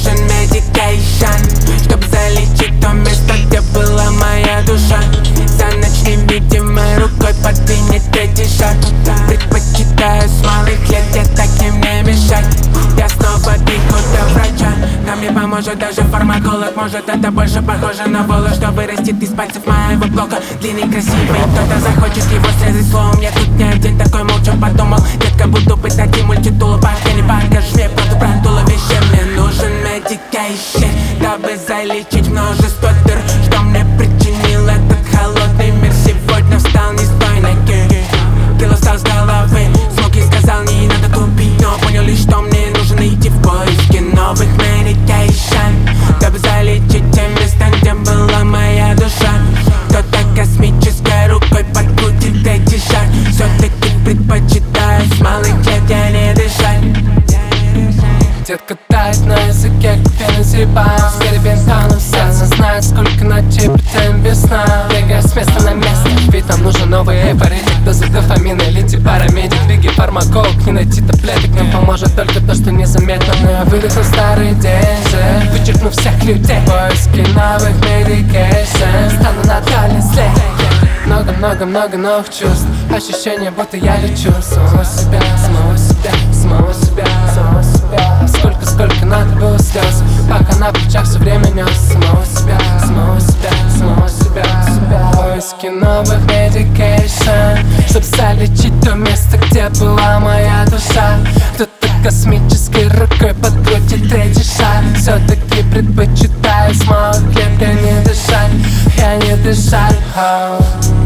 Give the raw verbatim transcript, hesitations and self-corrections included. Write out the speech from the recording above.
нужен medication, чтобы залечить то место, где была моя душа. За ночь невидимой рукой подвинет третий шаг. Предпочитаю с малых лет, где таким не мешать. Я снова бегу до врача, нам не поможет даже фармаколог. Может, это больше похоже на волос, что вырастет из пальцев моего блока. Длинный, красивый, кто-то захочет его срезать словом. Я тут не один такой, молча подумал. Детка, буду пытать и мультитулу. Не покажешь мне правду про туловище. Мне нужен medication, дабы залечить множество дыр, что мне причинил этот холодный мир. Сегодня встал не с той ноги, кило стал с головы. Смог и сказал, не надо тупить, но понял лишь, что мне нужно идти в поиске новых medication, дабы залечить те места, где была моя душа. Кто-то космической рукой подкрутит эти шаг. Все-таки предпочитаю с малых лет я не дышать. Детка тает на языке, как феназепам. С перебинтаном сердце знает, сколько ночей притем без сна. Бегая с места на место, ведь нам нужен новый эйфоритик. Дозы дофамина или парамедик. Беги фармаколог, не найти таблеток. Нам поможет только то, что незаметно. Но я выдохну старый день, вычеркну всех людей. Поиски новых medication, стану на дальний след. Много-много-много новых чувств. Ощущение, будто я лечу самого себя, самого себя, самого себя, самого себя. Сколько-сколько надо было слез, пока на плечах все время нес самого себя, самого себя, самого себя, себя. Поиски новых medication, чтоб залечить то место, где была моя душа. Кто-то космической рукой подкрутит третий шаг. Все-таки предпочитаю с малых лет я не дышать, я не дышать.